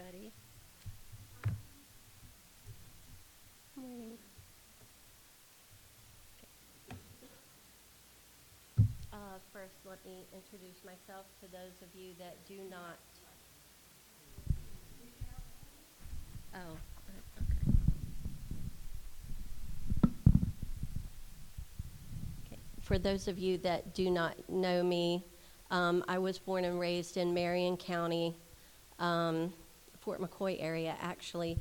everybody. Morning. First, let me introduce myself to those of you that do not. Oh, okay. Okay. For those of you that do not know me, I was born and raised in Marion County, Fort McCoy area, actually.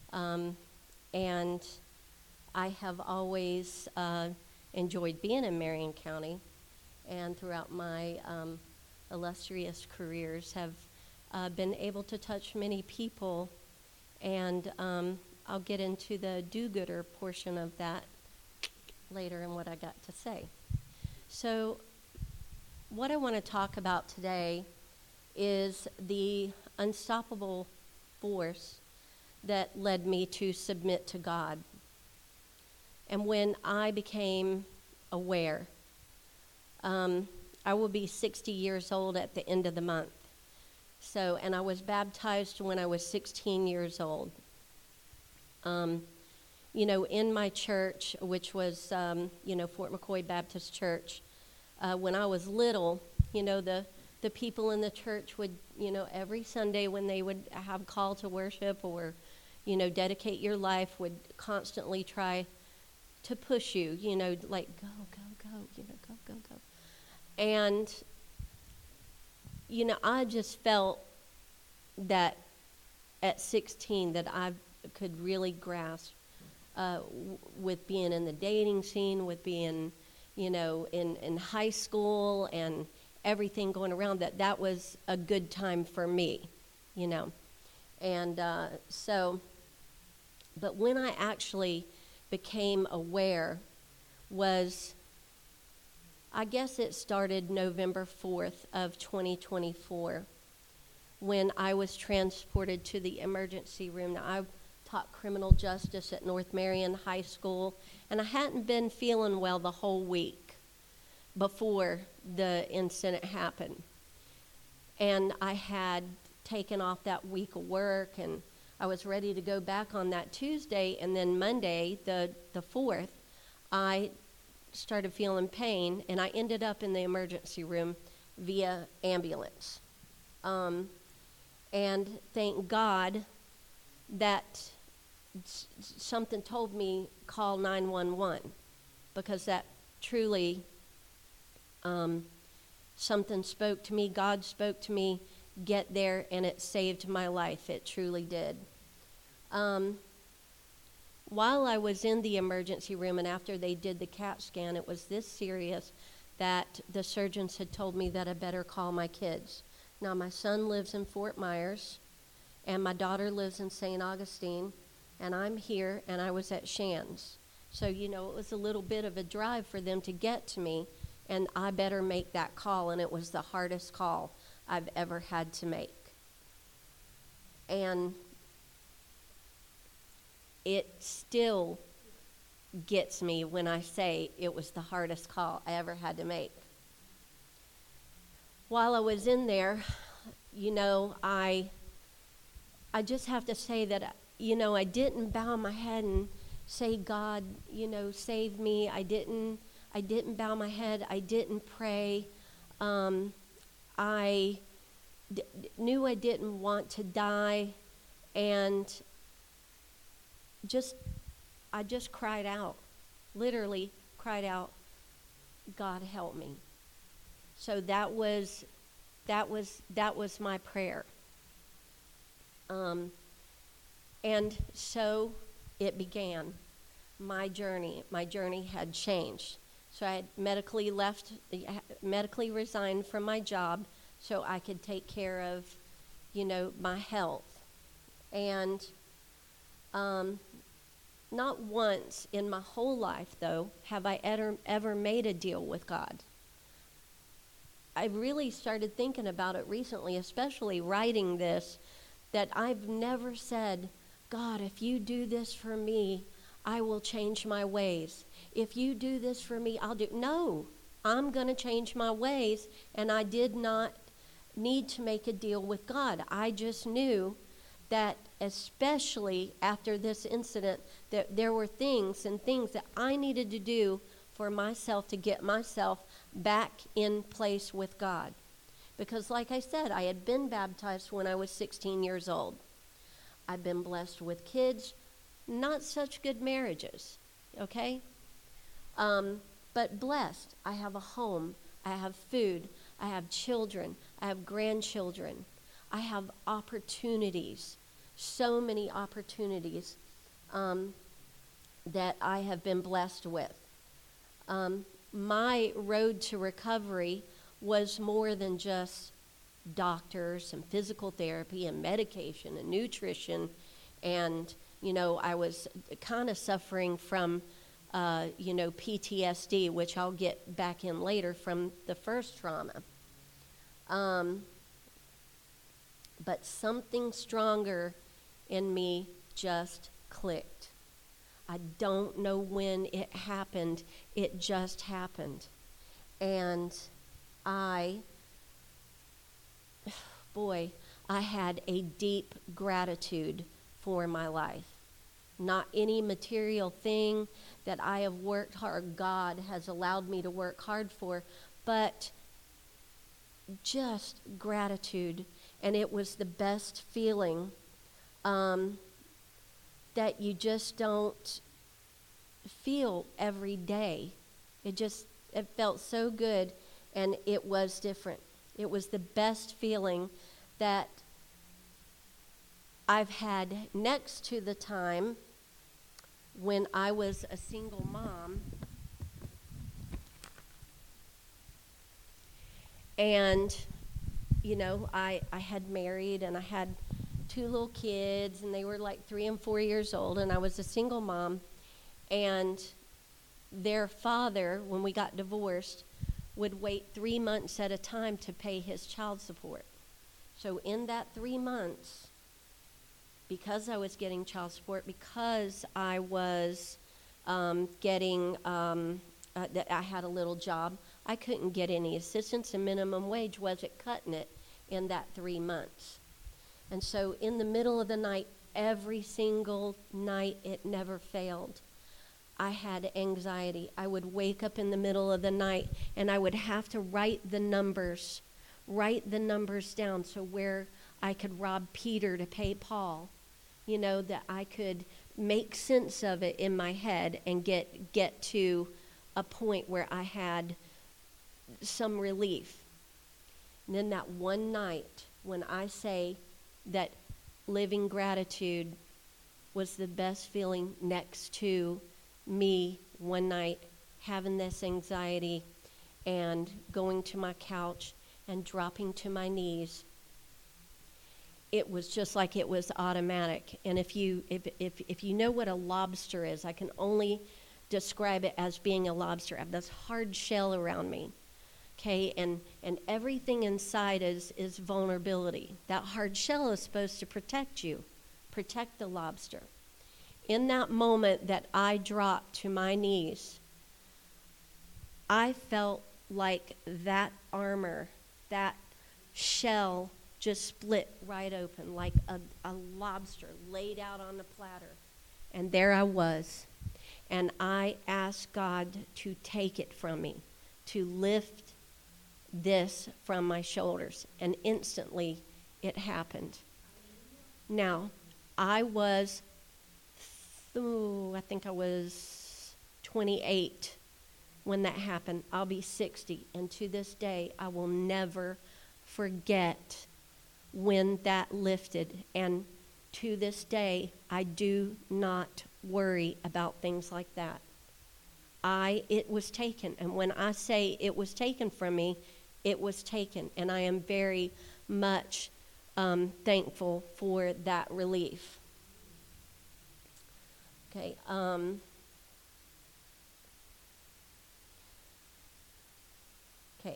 And I have always enjoyed being in Marion County, and throughout my illustrious careers have been able to touch many people, and I'll get into the do-gooder portion of that later in what I got to say. So what I want to talk about today is the unstoppable force that led me to submit to God. And when I became aware, I will be 60 years old at the end of the month. So, and I was baptized when I was 16 years old. In my church, which was, Fort McCoy Baptist Church, when I was little, the people in the church would, every Sunday when they would have call to worship or, dedicate your life, would constantly try to push you, like, go, go. And, I just felt that at 16 that I could really grasp with being in the dating scene, with being, in high school and everything going around, that was a good time for me, And but when I actually became aware was, I guess it started November 4th of 2024 when I was transported to the emergency room. Now, I taught criminal justice at North Marion High School, and I hadn't been feeling well the whole week before the incident happened. And I had taken off that week of work, and I was ready to go back on that Tuesday, and then Monday, the 4th, I started feeling pain, and I ended up in the emergency room via ambulance. And thank God that something told me call 911, because that truly, something spoke to me, God spoke to me, get there, and it saved my life. It truly did. While I was in the emergency room and after they did the CAT scan, it was this serious that the surgeons had told me that I better call my kids. Now, my son lives in Fort Myers, and my daughter lives in St. Augustine, and I'm here, and I was at Shands. So, it was a little bit of a drive for them to get to me, and I better make that call, and it was the hardest call I've ever had to make. And it still gets me when I say it was the hardest call I ever had to make. While I was in there, I just have to say that, I didn't bow my head and say, God, save me. I didn't bow my head. I didn't pray. I knew I didn't want to die, and I just cried out, literally cried out, God help me. So that was my prayer. And so it began. My journey had changed. So I had medically resigned from my job so I could take care of, my health. And not once in my whole life, though, have I ever made a deal with God. I really started thinking about it recently, especially writing this, that I've never said, God, if you do this for me, I will change my ways. If you do this for me, I'll do. No, I'm going to change my ways, and I did not need to make a deal with God. I just knew that especially after this incident, that there were things that I needed to do for myself to get myself back in place with God. Because like I said, I had been baptized when I was 16 years old. I've been blessed with kids, not such good marriages, okay? But blessed. I have a home. I have food. I have children. I have grandchildren. I have opportunities, so many opportunities that I have been blessed with. My road to recovery was more than just doctors and physical therapy and medication and nutrition. And, I was kind of suffering from, PTSD, which I'll get back in later from the first trauma. But something stronger in me just clicked. I don't know when it happened. It just happened. And I had a deep gratitude for my life. Not any material thing that I have worked hard, God has allowed me to work hard for, but just gratitude. And it was the best feeling that you just don't feel every day. It felt so good, and it was different. It was the best feeling that I've had, next to the time when I was a single mom. And, I had married, and I had 2 little kids, and they were like 3 and 4 years old, and I was a single mom. And their father, when we got divorced, would wait 3 months at a time to pay his child support. So in that 3 months, because I was getting child support, because I was I had a little job, I couldn't get any assistance, and minimum wage wasn't cutting it in that 3 months. And so in the middle of the night, every single night, it never failed, I had anxiety. I would wake up in the middle of the night, and I would have to write the numbers down, so where I could rob Peter to pay Paul, that I could make sense of it in my head and get to a point where I had some relief. And then that one night, when I say that living gratitude was the best feeling, next to me one night having this anxiety and going to my couch and dropping to my knees, it was just like it was automatic. And if you know what a lobster is, I can only describe it as being a lobster. I have this hard shell around me, okay, and everything inside is vulnerability. That hard shell is supposed to protect you, protect the lobster. In that moment that I dropped to my knees, I felt like that armor, that shell, just split right open, like a lobster laid out on the platter. And there I was. And I asked God to take it from me, to lift this from my shoulders. And instantly it happened. Now, I think I was 28 when that happened. I'll be 60. And to this day, I will never forget when that lifted. And to this day, I do not worry about things like that. It was taken. And when I say it was taken from me, it was taken. And I am very much thankful for that relief. Okay. Okay.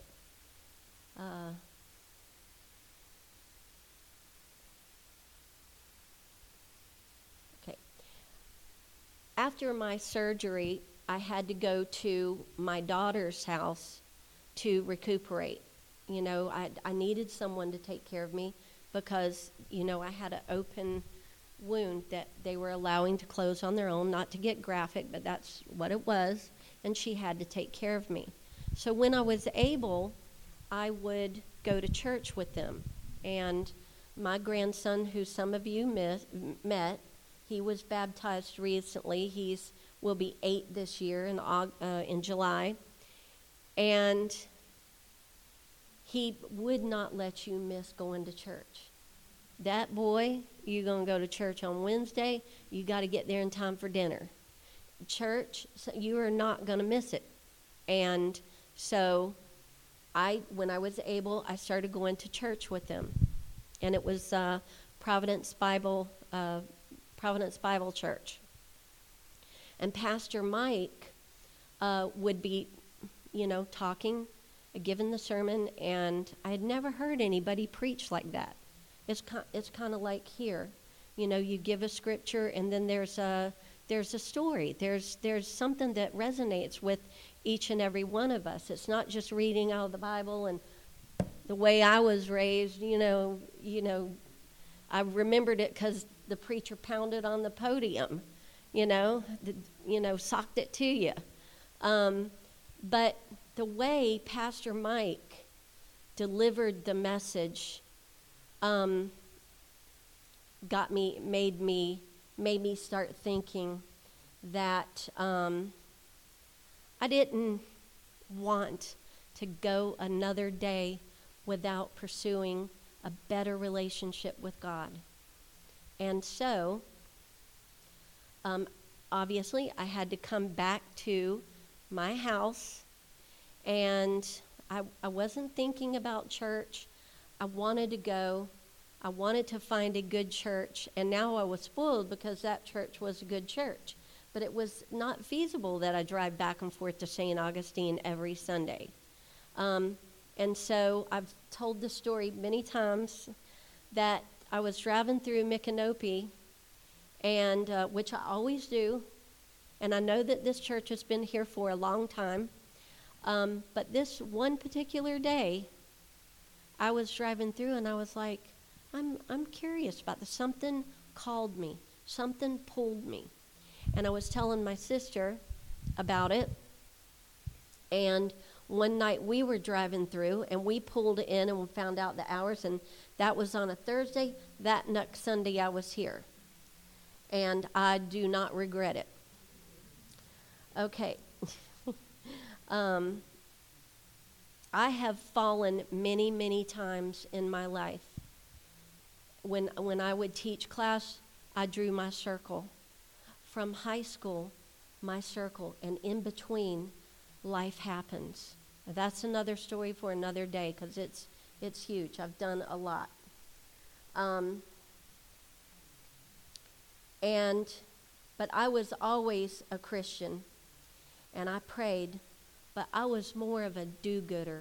After my surgery, I had to go to my daughter's house to recuperate. I needed someone to take care of me because, I had an open wound that they were allowing to close on their own, not to get graphic, but that's what it was, and she had to take care of me. So when I was able, I would go to church with them. And my grandson, who some of you met, he was baptized recently. Will be 8 this year in July. And he would not let you miss going to church. That boy, you're going to go to church on Wednesday, you got to get there in time for dinner. Church, you are not going to miss it. And so when I was able, I started going to church with them. And it was Providence Bible Church. And Pastor Mike would be, talking, giving the sermon, and I had never heard anybody preach like that. It's kind of like here, you give a scripture, and then there's a story. There's something that resonates with each and every one of us. It's not just reading out of the Bible. And the way I was raised, I remembered it because the preacher pounded on the podium, socked it to you. But the way Pastor Mike delivered the message made me start thinking that I didn't want to go another day without pursuing a better relationship with God. And so, obviously, I had to come back to my house, and I wasn't thinking about church. I wanted to go. I wanted to find a good church, and now I was spoiled because that church was a good church. But it was not feasible that I drive back and forth to St. Augustine every Sunday. And so I've told the story many times that I was driving through Micanopy, and which I always do, and I know that this church has been here for a long time, but this one particular day, I was driving through, and I was like, I'm curious about this. Something called me. Something pulled me. And I was telling my sister about it, and one night we were driving through, and we pulled in and we found out the hours, and that was on a Thursday. That next Sunday I was here, and I do not regret it. Okay. I have fallen many, many times in my life. When I would teach class, I drew my circle. From high school, my circle, and in between, life happens. That's another story for another day, because it's huge. I've done a lot. But I was always a Christian, and I prayed, but I was more of a do-gooder.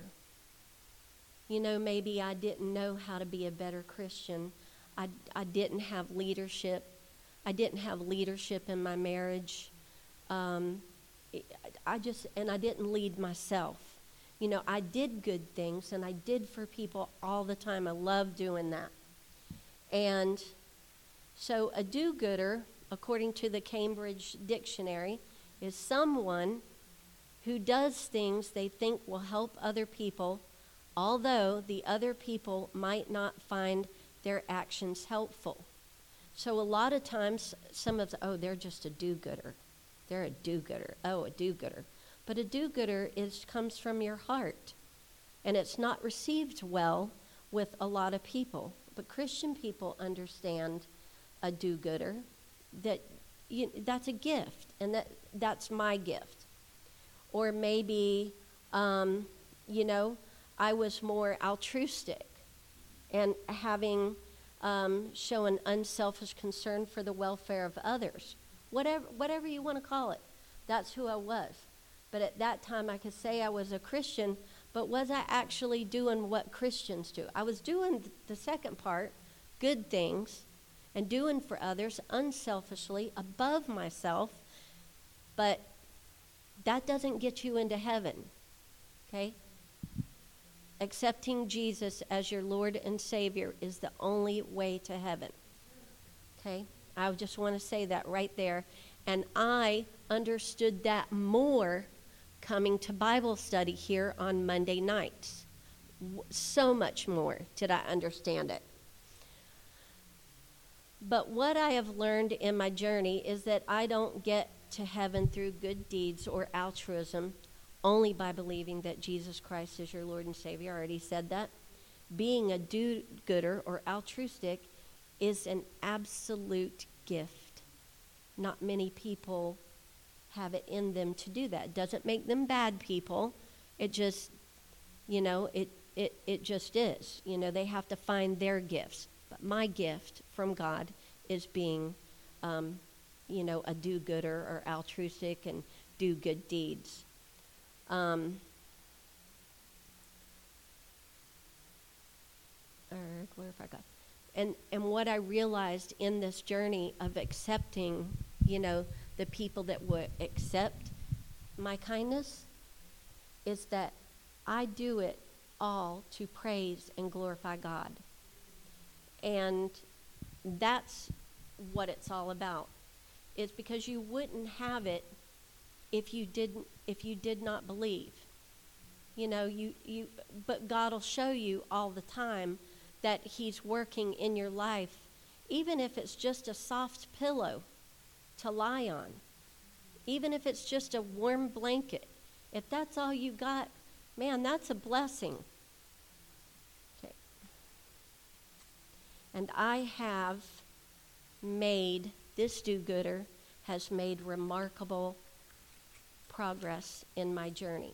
Maybe I didn't know how to be a better Christian. I didn't have leadership. I didn't have leadership in my marriage. I didn't lead myself. I did good things, and I did for people all the time. I loved doing that. And so a do-gooder, according to the Cambridge Dictionary, is someone who does things they think will help other people, although the other people might not find their actions helpful. So a lot of times, they're just a do-gooder. They're a do-gooder. Oh, a do-gooder. But a do-gooder comes from your heart, and it's not received well with a lot of people. But Christian people understand a do-gooder, that's a gift, and that's my gift. Or maybe, I was more altruistic, and having shown unselfish concern for the welfare of others. Whatever you want to call it, that's who I was. But at that time, I could say I was a Christian, but was I actually doing what Christians do? I was doing the second part, good things, and doing for others unselfishly, above myself, but that doesn't get you into heaven, okay? Accepting Jesus as your Lord and Savior is the only way to heaven, okay? I just want to say that right there. And I understood that more coming to Bible study here on Monday nights. So much more did I understand it. But what I have learned in my journey is that I don't get to heaven through good deeds or altruism, only by believing that Jesus Christ is your Lord and Savior. I already said that. Being a do-gooder or altruistic is an absolute gift. Not many people have it in them to do that. It doesn't make them bad people. It just, it just is. They have to find their gifts. But my gift from God is being, a do-gooder or altruistic and do good deeds. Or glorify God. And what I realized in this journey of accepting, the people that would accept my kindness is that I do it all to praise and glorify God. And that's what it's all about. It's because you wouldn't have it if you did not believe. But God will show you all the time that He's working in your life, even if it's just a soft pillow to lie on, even if it's just a warm blanket. If that's all you got, man, that's a blessing. Okay. And I have made, this do-gooder has made remarkable progress in my journey.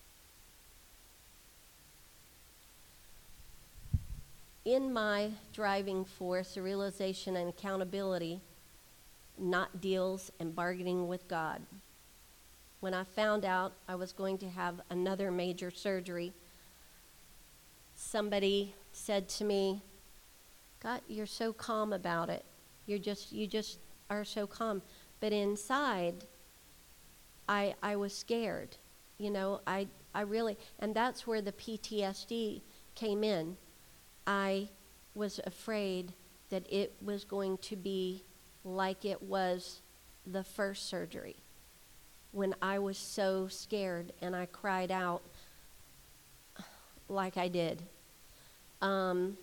In my driving force, the realization and accountability, not deals and bargaining with God. When I found out I was going to have another major surgery, somebody said to me, God, you're so calm about it. You just are so calm. But inside, I was scared. I really, and that's where the PTSD came in. I was afraid that it was going to be like it was the first surgery, when I was so scared and I cried out like I did. But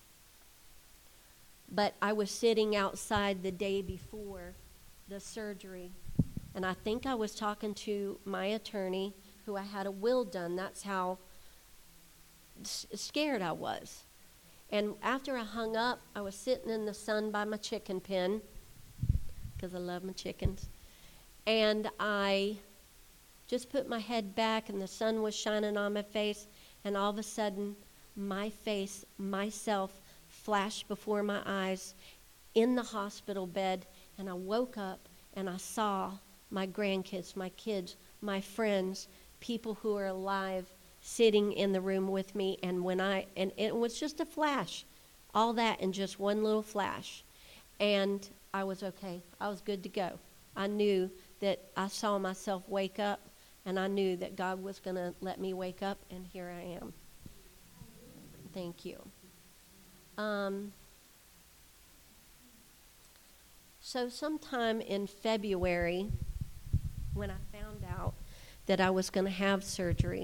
I was sitting outside the day before the surgery, and I think I was talking to my attorney, who I had a will done. That's how scared I was. And after I hung up, I was sitting in the sun by my chicken pen, because I love my chickens. And I just put my head back, and the sun was shining on my face, and all of a sudden, my face, myself, flashed before my eyes in the hospital bed, and I woke up, and I saw my grandkids, my kids, my friends, people who are alive, sitting in the room with me. And it was just a flash, all that in just one little flash. And I was okay. I was good to go. I knew that I saw myself wake up, and I knew that God was going to let me wake up, and here I am. Thank you. So sometime in February, when I found out that I was going to have surgery,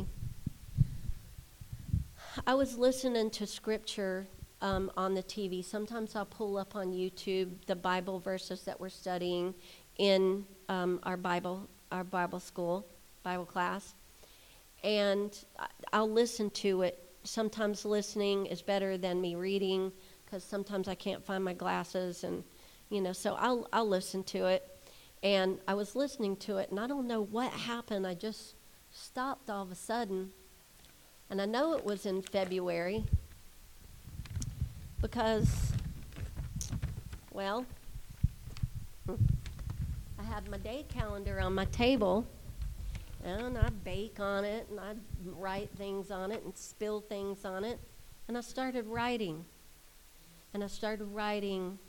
I was listening to scripture on the TV. Sometimes I'll pull up on YouTube the Bible verses that we're studying in our Bible school, Bible class. And I'll listen to it. Sometimes listening is better than me reading, because sometimes I can't find my glasses, and so I'll listen to it. And I was listening to it, and I don't know what happened. I just stopped all of a sudden. And I know it was in February because, well, I had my day calendar on my table, and I bake on it, and I write things on it and spill things on it. And I started writing. And I started writing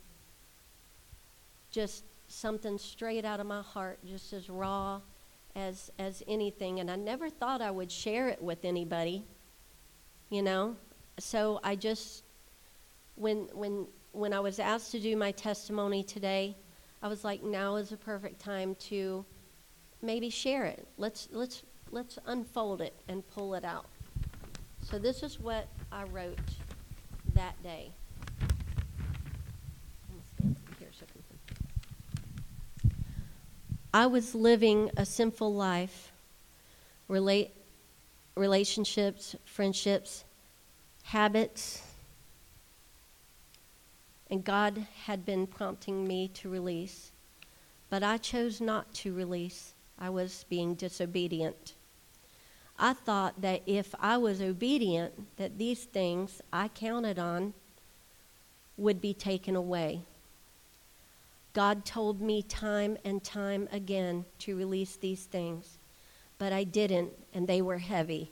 just something straight out of my heart, just as raw as anything. And I never thought I would share it with anybody, So I just, when when I was asked to do my testimony today, I was like, now is a perfect time to maybe share it. Let's unfold it and pull it out. So this is what I wrote that day. I'm gonna stand up here so I can- I was living a sinful life, relationships, friendships, habits, and God had been prompting me to release, but I chose not to release. I was being disobedient. I thought that if I was obedient, that these things I counted on would be taken away. God told me time and time again to release these things, but I didn't, and they were heavy.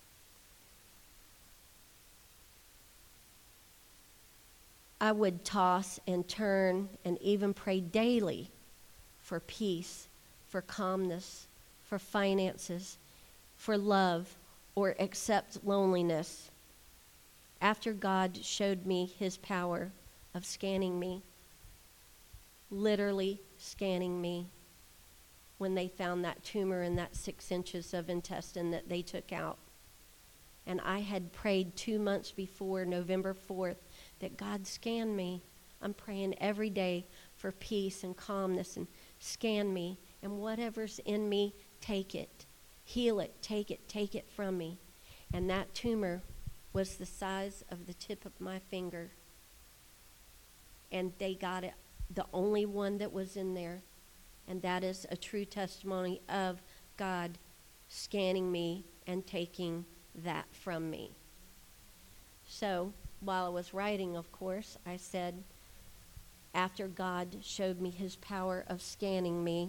I would toss and turn and even pray daily for peace, for calmness, for finances, for love, or accept loneliness. After God showed me his power of scanning me, literally scanning me, when they found that tumor in that 6 inches of intestine that they took out. And I had prayed 2 months before, November 4th, that God scan me. I'm praying every day for peace and calmness, and scan me, and whatever's in me, take it. Heal it, take it from me. And that tumor was the size of the tip of my finger. And they got it, the only one that was in there. And that is a true testimony of God scanning me and taking that from me. So, while I was writing, of course, I said, after God showed me his power of scanning me,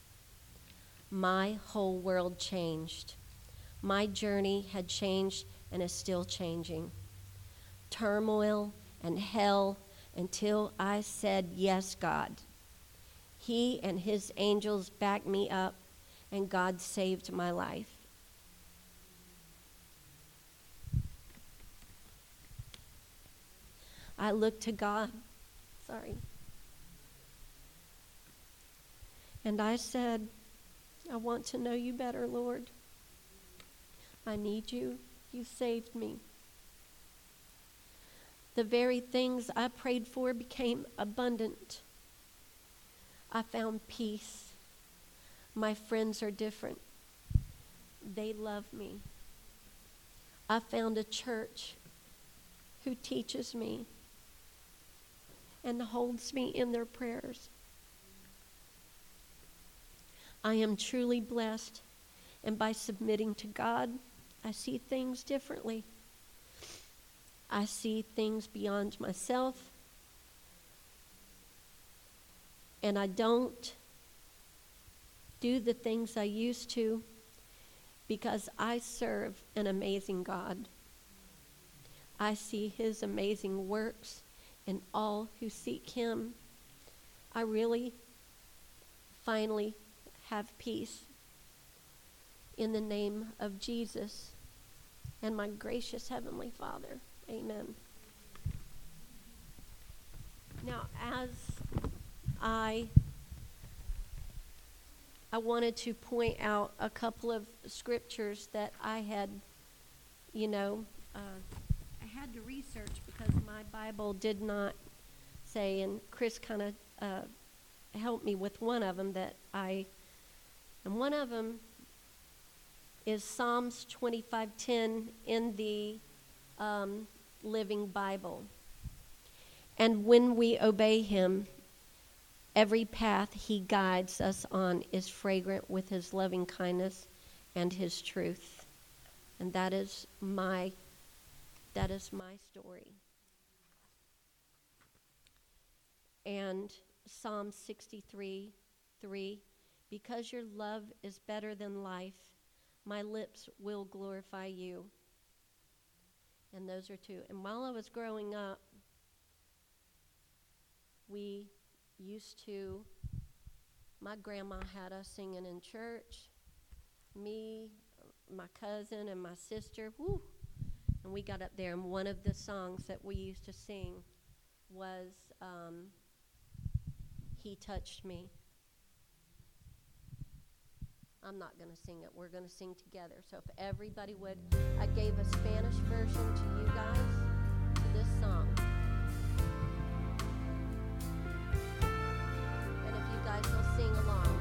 my whole world changed. My journey had changed and is still changing. Turmoil and hell until I said, yes, God. He and his angels backed me up, and God saved my life. I looked to God, and I said, I want to know you better, Lord. I need you. You saved me. The very things I prayed for became abundant. I found peace. My friends are different. They love me. I found a church who teaches me and holds me in their prayers. I am truly blessed, and by submitting to God, I see things differently. I see things beyond myself, and I don't do the things I used to because I serve an amazing God. I see his amazing works in all who seek him. I really finally have peace in the name of Jesus and my gracious Heavenly Father. Amen. Now, as I wanted to point out a couple of scriptures that I had, I had to research because my Bible did not say, and Chris kind of helped me with one of them and one of them is Psalms 25:10 in the Living Bible. And when we obey him, every path he guides us on is fragrant with his loving kindness and his truth. And that is my story. And Psalm 63:3, because your love is better than life, my lips will glorify you. And those are two. And while I was growing up, my grandma had us singing in church, me, my cousin, and my sister, and we got up there, and one of the songs that we used to sing was He Touched Me. I'm not going to sing it. We're going to sing together. So if everybody would, I gave a Spanish version to you guys for this song. And if you guys will sing along.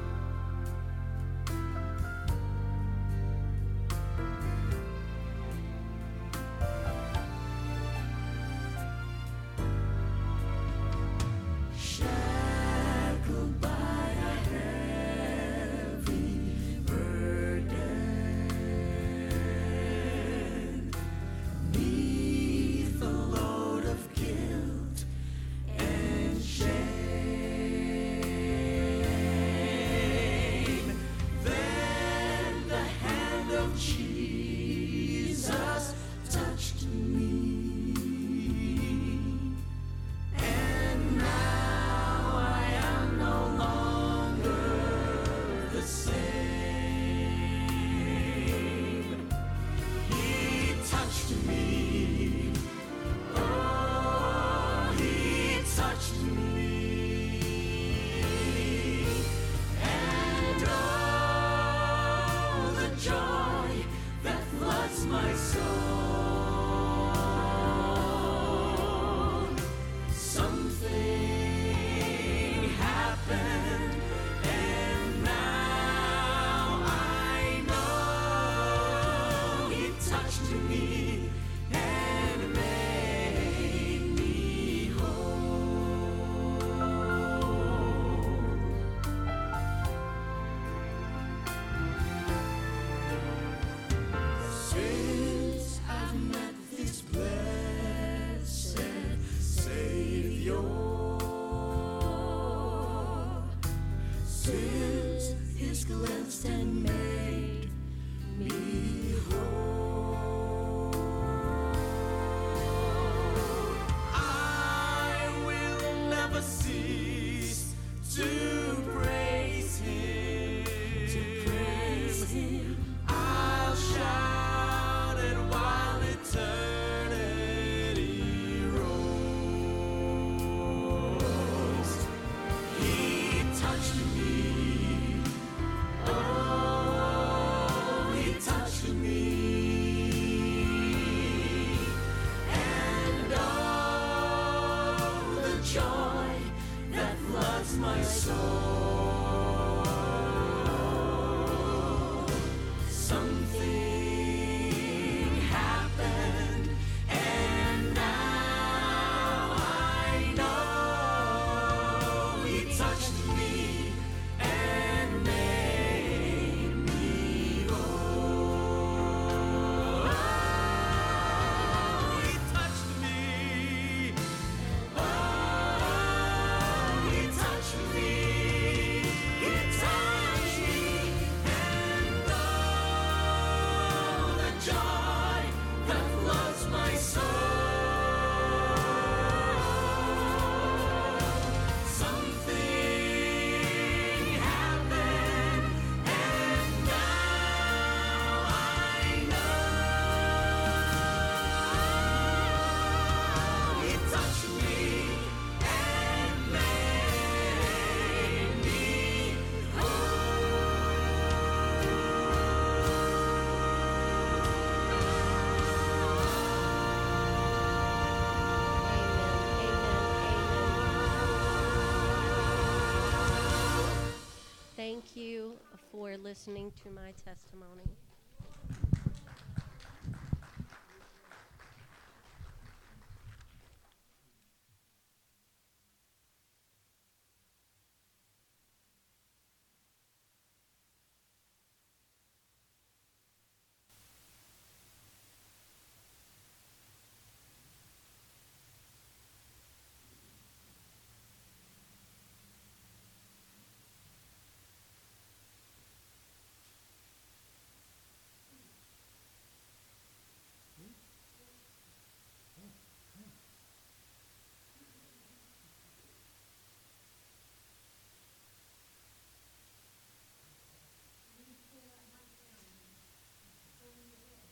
Thank you for listening to my testimony.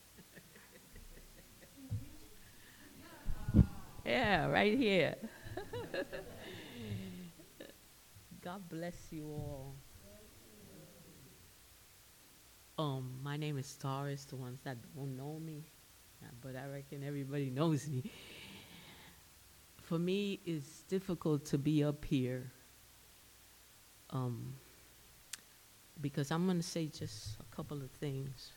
Yeah, right here. God bless you all. My name is Taurus, the ones that don't know me, but I reckon everybody knows me. For me, it's difficult to be up here because I'm going to say just a couple of things.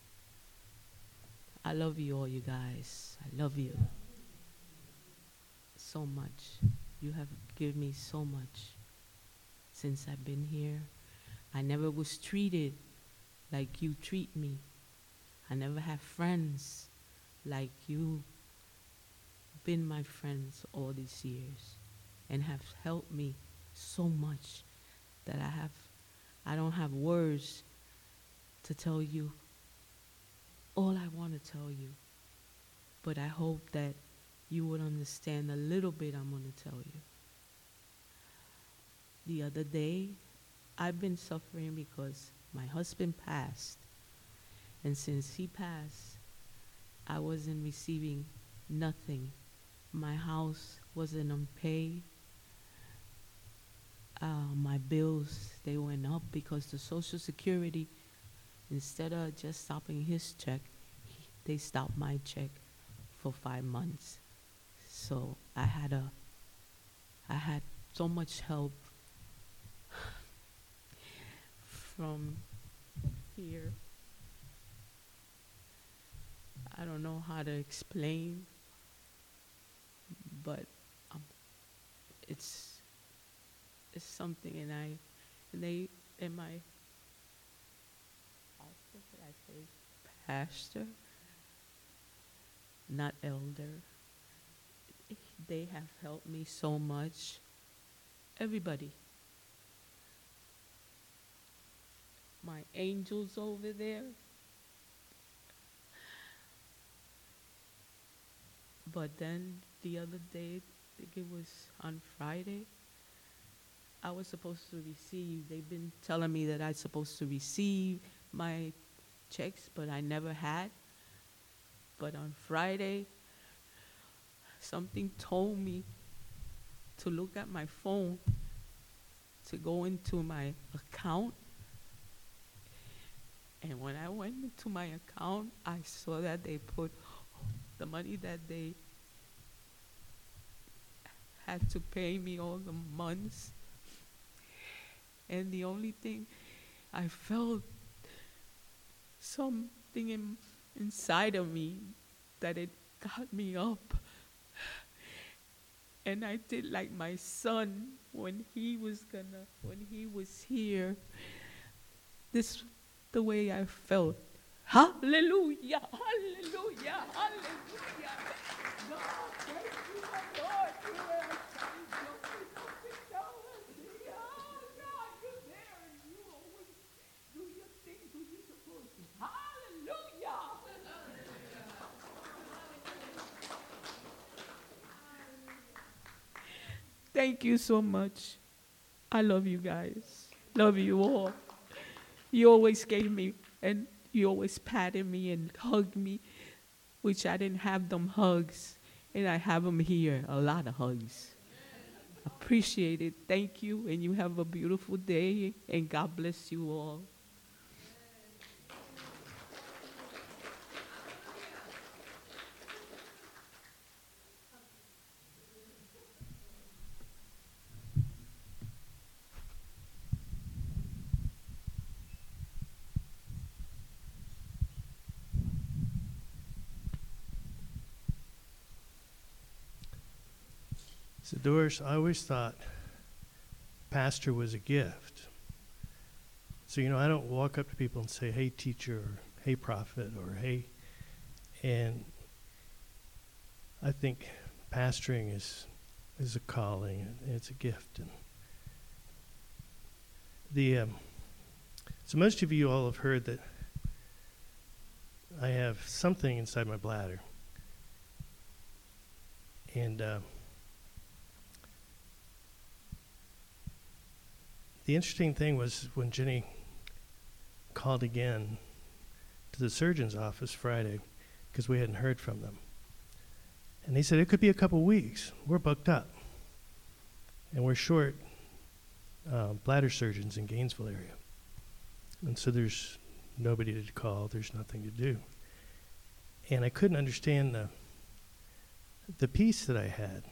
I love you all, you guys. I love you so much. You have given me so much since I've been here. I never was treated like you treat me. I never had friends like you been my friends all these years and have helped me so much that I don't have words to tell you all I want to tell you. But I hope that you would understand a little bit I'm going to tell you. The other day, I've been suffering because my husband passed. And since he passed, I wasn't receiving nothing. My house wasn't unpaid. My bills, they went up because the Social Security, instead of just stopping his check, they stopped my check for 5 months. So I had so much help from here. I don't know how to explain, but it's something, and my pastor, should I say pastor, not elder, they have helped me so much. Everybody. My angels over there. But then the other day, I think it was on Friday, I was supposed to receive, they've been telling me that I'm supposed to receive my checks, but I never had. But on Friday, something told me to look at my phone, to go into my account. And when I went into my account, I saw that they put the money that they had to pay me all the months. And the only thing, I felt something inside of me that it got me up. And I did like my son when he was here. This the way I felt. Hallelujah, hallelujah, hallelujah. God, thank you, my Lord. God, you're there and you always do your thing, do you supposed to. Hallelujah. Thank you so much. I love you guys. Love you all. You always gave me, and you always patted me and hugged me, which I didn't have them hugs, and I have them here, a lot of hugs. Appreciate it. Thank you, and you have a beautiful day, and God bless you all. So Doris, I always thought pastor was a gift. So, I don't walk up to people and say, hey, teacher, or hey, prophet, or hey. And I think pastoring is a calling, and it's a gift. And so most of you all have heard that I have something inside my bladder. And the interesting thing was when Jenny called again to the surgeon's office Friday, because we hadn't heard from them. And they said, it could be a couple weeks. We're booked up. And we're short bladder surgeons in Gainesville area. And so there's nobody to call, there's nothing to do. And I couldn't understand the peace that I had.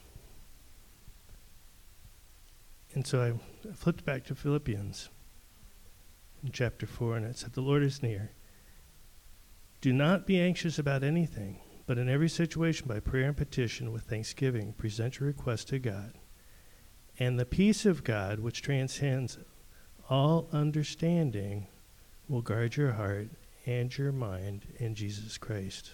And so I flipped back to Philippians in chapter 4, and it said, "The Lord is near. Do not be anxious about anything, but in every situation by prayer and petition with thanksgiving, present your request to God. And the peace of God, which transcends all understanding, will guard your heart and your mind in Jesus Christ."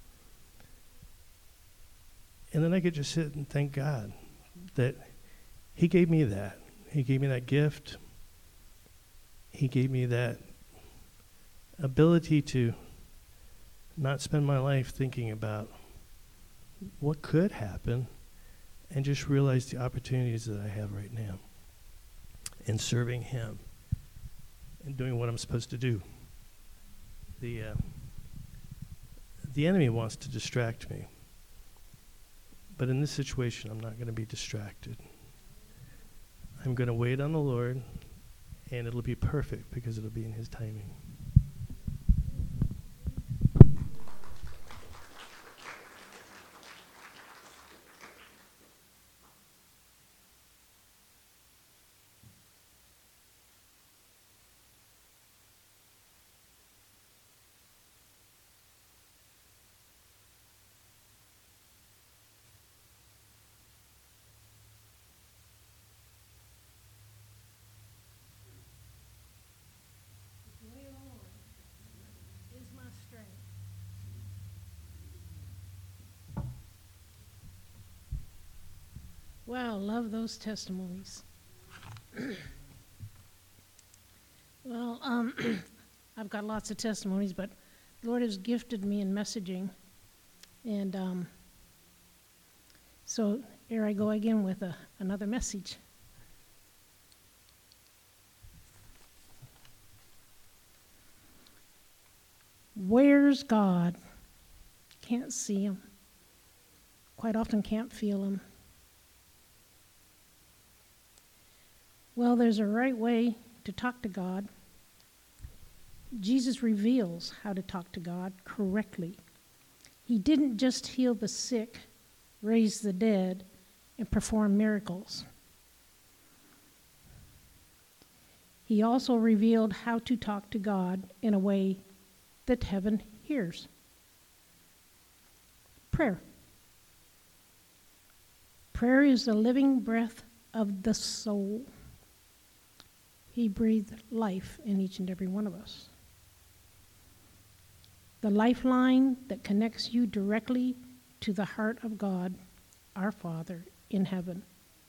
And then I could just sit and thank God that He gave me that. He gave me that gift. He gave me that ability to not spend my life thinking about what could happen and just realize the opportunities that I have right now in serving Him and doing what I'm supposed to do. The enemy wants to distract me. But in this situation, I'm not going to be distracted. I'm going to wait on the Lord, and it'll be perfect because it'll be in His timing. Wow, love those testimonies. Well, I've got lots of testimonies, but the Lord has gifted me in messaging. And so here I go again with another message. Where's God? Can't see Him. Quite often can't feel Him. Well, there's a right way to talk to God. Jesus reveals how to talk to God correctly. He didn't just heal the sick, raise the dead, and perform miracles. He also revealed how to talk to God in a way that heaven hears. Prayer. Prayer is the living breath of the soul. He breathed life in each and every one of us. The lifeline that connects you directly to the heart of God, our Father in heaven.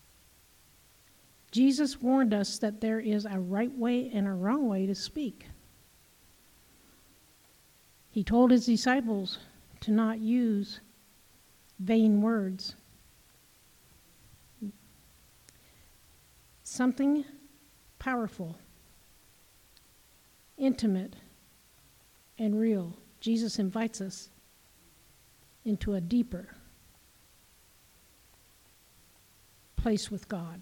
Jesus warned us that there is a right way and a wrong way to speak. He told His disciples to not use vain words. Something powerful, intimate, and real. Jesus invites us into a deeper place with God.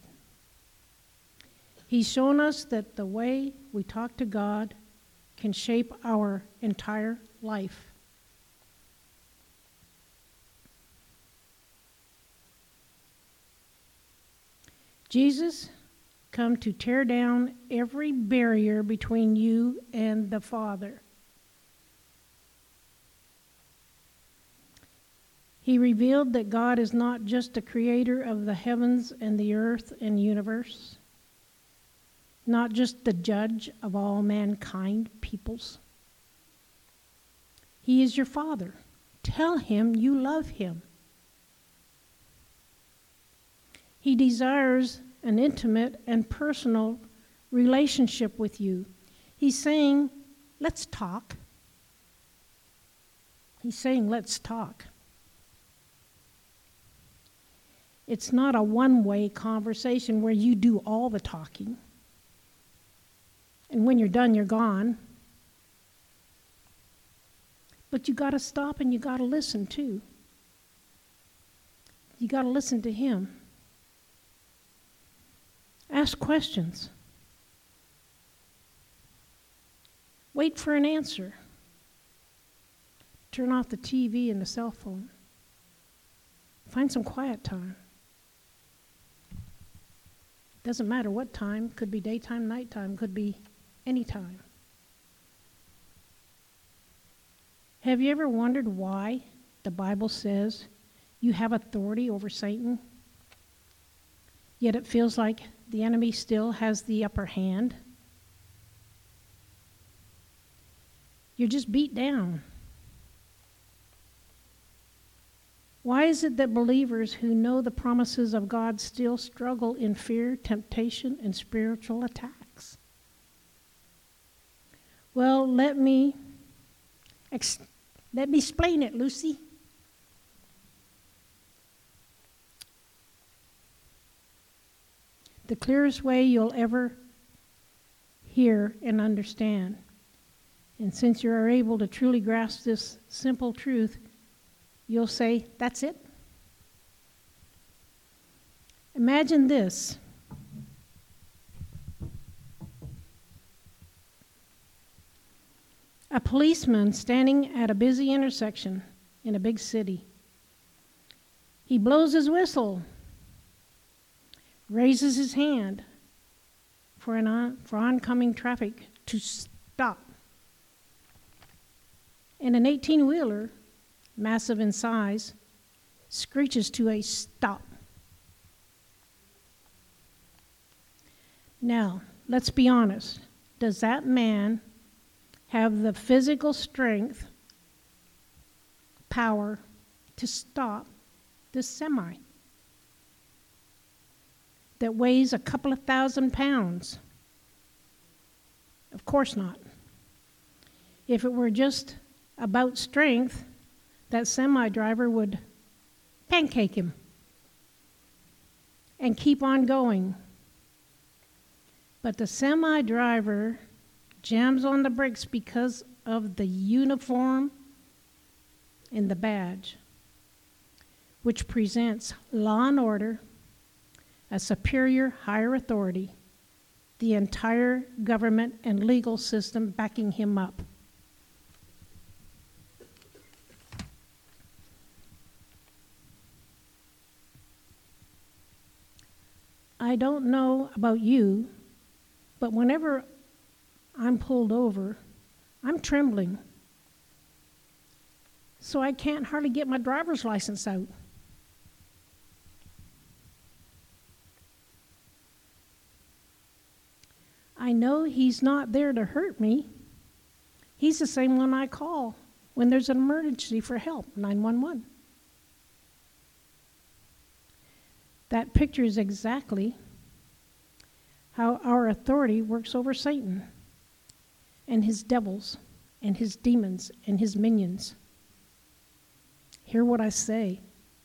He's shown us that the way we talk to God can shape our entire life. Jesus come to tear down every barrier between you and the Father. He revealed that God is not just the creator of the heavens and the earth and universe, not just the judge of all mankind, peoples. He is your Father. Tell Him you love Him. He desires an intimate and personal relationship with you. He's saying, let's talk. He's saying, let's talk. It's not a one-way conversation where you do all the talking. And when you're done, you're gone. But you got to stop and you got to listen too. You got to listen to Him. Ask questions. Wait for an answer. Turn off the TV and the cell phone. Find some quiet time. Doesn't matter what time. Could be daytime, nighttime, could be any time. Have you ever wondered why the Bible says you have authority over Satan, yet it feels like the enemy still has the upper hand? You're just beat down. Why is it that believers who know the promises of God still struggle in fear, temptation, and spiritual attacks? Well, let me explain it, Lucy. The clearest way you'll ever hear and understand. And since you are able to truly grasp this simple truth, you'll say, that's it. Imagine this. A policeman standing at a busy intersection in a big city. He blows his whistle, raises his hand for oncoming traffic to stop. And an 18-wheeler, massive in size, screeches to a stop. Now, let's be honest. Does that man have the physical strength, power to stop this semi that weighs a couple of 1,000 pounds? Of course not. If it were just about strength, that semi-driver would pancake him and keep on going. But the semi-driver jams on the brakes because of the uniform and the badge, which presents law and order, a superior higher authority, the entire government and legal system backing him up. I don't know about you, but whenever I'm pulled over, I'm trembling. So I can't hardly get my driver's license out. I know he's not there to hurt me. He's the same one I call when there's an emergency for help, 911. That picture is exactly how our authority works over Satan and his devils and his demons and his minions. Hear what I say.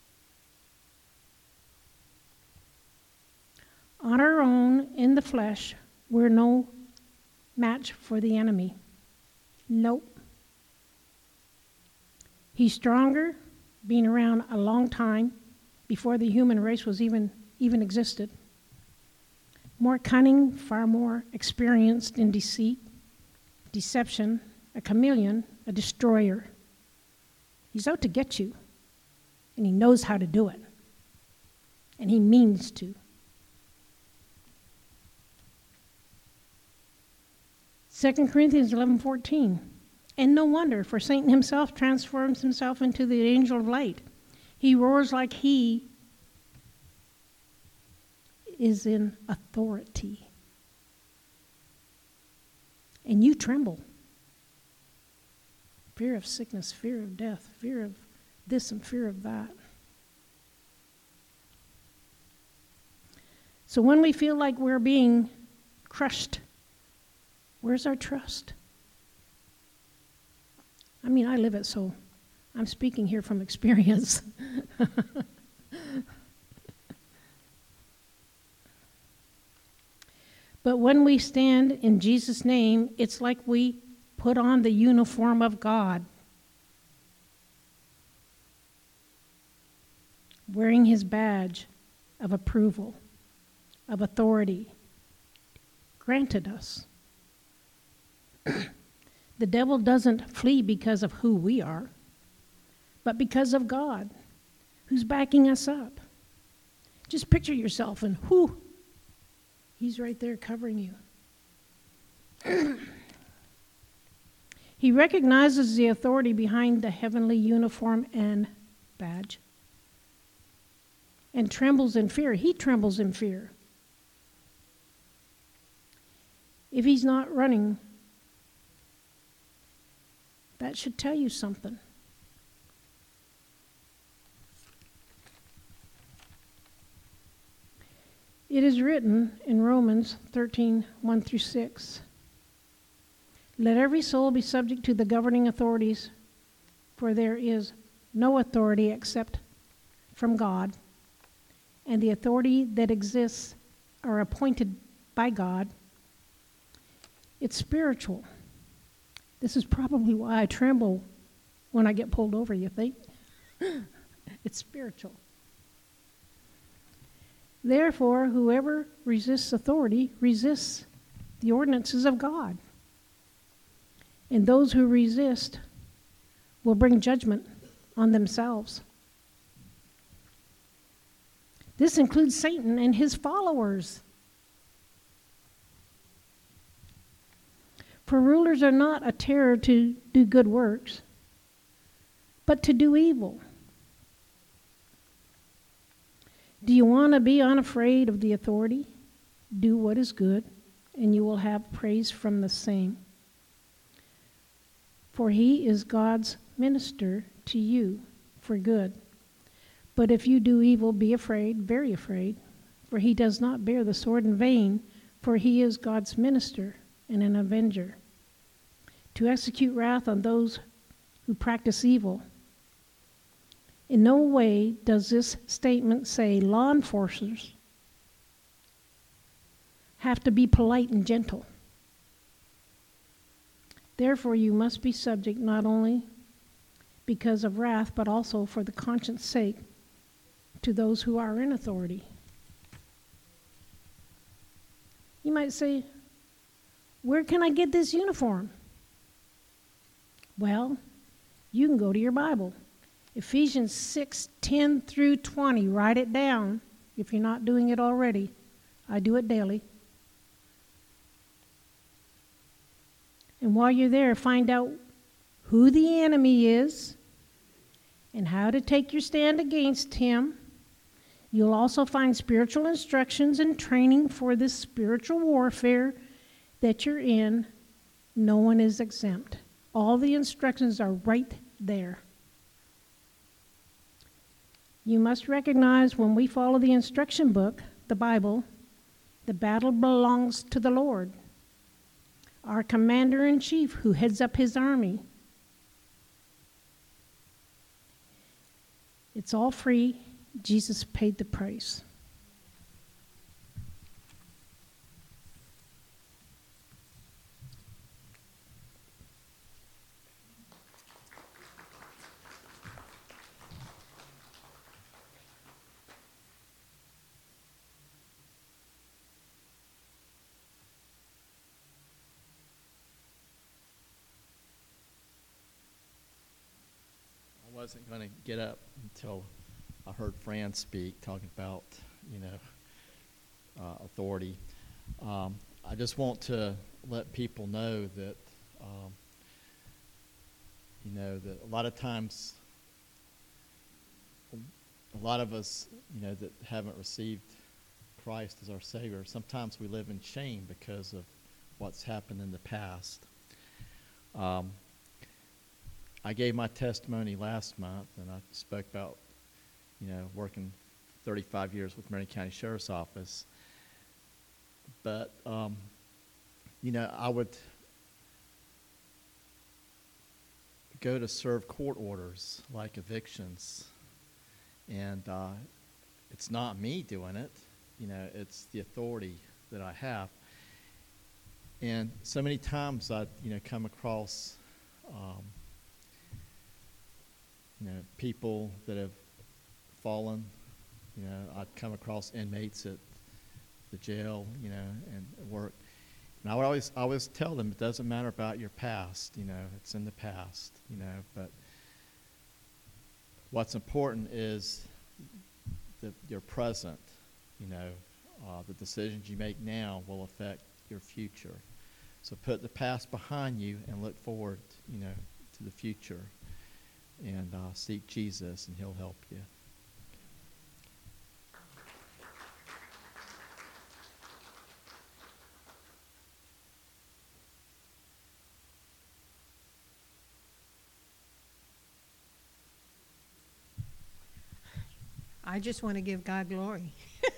On our own, in the flesh, we're no match for the enemy. Nope. He's stronger, being around a long time before the human race was even existed. More cunning, far more experienced in deceit, deception, a chameleon, a destroyer. He's out to get you, and he knows how to do it, and he means to. 2 Corinthians 11:14, and no wonder, for Satan himself transforms himself into the angel of light. He roars like he is in authority. And you tremble. Fear of sickness, fear of death, fear of this and fear of that. So when we feel like we're being crushed, where's our trust? I mean, I live it, so I'm speaking here from experience. But when we stand in Jesus' name, it's like we put on the uniform of God, wearing his badge of approval, of authority, granted us. The devil doesn't flee because of who we are, but because of God, who's backing us up. Just picture yourself and he's right there covering you. He recognizes the authority behind the heavenly uniform and badge and trembles in fear. He trembles in fear. If he's not running, that should tell you something. It is written in Romans 13, 1 through 6. Let every soul be subject to the governing authorities, for there is no authority except from God, and the authority that exists are appointed by God. It's spiritual. This is probably why I tremble when I get pulled over, you think? It's spiritual. Therefore, whoever resists authority resists the ordinances of God. And those who resist will bring judgment on themselves. This includes Satan and his followers. For rulers are not a terror to do good works, but to do evil. Do you want to be unafraid of the authority? Do what is good, and you will have praise from the same. For he is God's minister to you for good. But if you do evil, be afraid, very afraid, for he does not bear the sword in vain, for he is God's minister and an avenger, to execute wrath on those who practice evil. In no way does this statement say law enforcers have to be polite and gentle. Therefore, you must be subject not only because of wrath, but also for the conscience sake to those who are in authority. You might say, where can I get this uniform? Well, you can go to your Bible. Ephesians 6:10 through 20. Write it down if you're not doing it already. I do it daily. And while you're there, find out who the enemy is and how to take your stand against him. You'll also find spiritual instructions and training for this spiritual warfare that you're in. No one is exempt. All the instructions are right there. You must recognize when we follow the instruction book, the Bible, the battle belongs to the Lord, our commander-in-chief who heads up his army. It's all free. Jesus paid the price. I wasn't going to get up until I heard Fran speak, talking about, authority. I just want to let people know that, that a lot of times, a lot of us, that haven't received Christ as our Savior, sometimes we live in shame because of what's happened in the past. I gave my testimony last month, and I spoke about, working 35 years with Marion County Sheriff's Office. But, I would go to serve court orders like evictions, and it's not me doing it. It's the authority that I have. And so many times I, come across people that have fallen. I'd come across inmates at the jail, and at work. And I always tell them it doesn't matter about your past, it's in the past, but what's important is your present, the decisions you make now will affect your future. So put the past behind you and look forward, to the future, and seek Jesus, and he'll help you. I just want to give God glory.